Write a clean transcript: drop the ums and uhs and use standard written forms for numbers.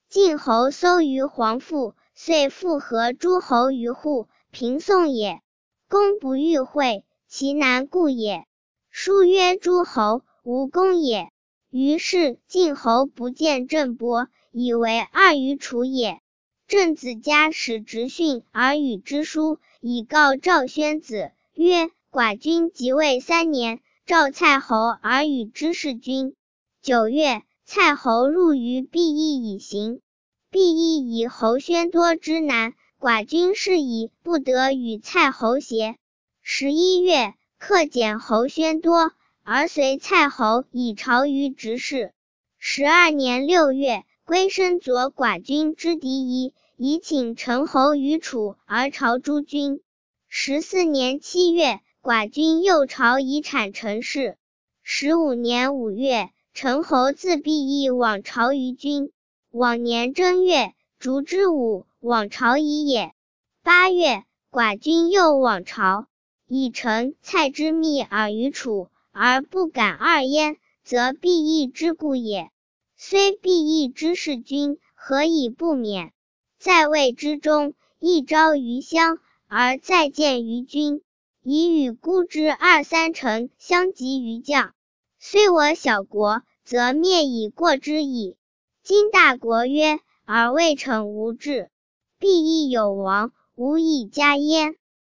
晋侯搜于黄父，遂复合诸侯于户，平宋也。公不欲会，其难故也。书曰诸侯，无功也。于是晋侯不见郑伯，以为二于楚也。郑子嘉使直训而与之书，以告赵宣子，曰：寡君即位3年，召蔡侯而与之弑君。9月，蔡侯入于毕邑以行。毕邑以侯宣多之难，寡君是以不得与蔡侯协。11月，克简侯宣多，而随蔡侯以朝于执事。12年6月，归身左寡君之敌夷，以请陈侯于楚而朝诸君。14年7月，寡君又朝以产陈氏。15年5月，陈侯自毕邑往朝于君。往年正月，烛之武往朝夷也。8月，寡君又往朝，以陈、蔡之密尔于楚，而不敢二焉，则毕邑之故也。虽毕邑之弑君，何以不免？在位之中，一朝于乡，而再见于君，以与孤之2、3臣相及于将。虽我小国，则灭以过之矣。今大国曰，而未逞无志，必亦有亡，无以加焉。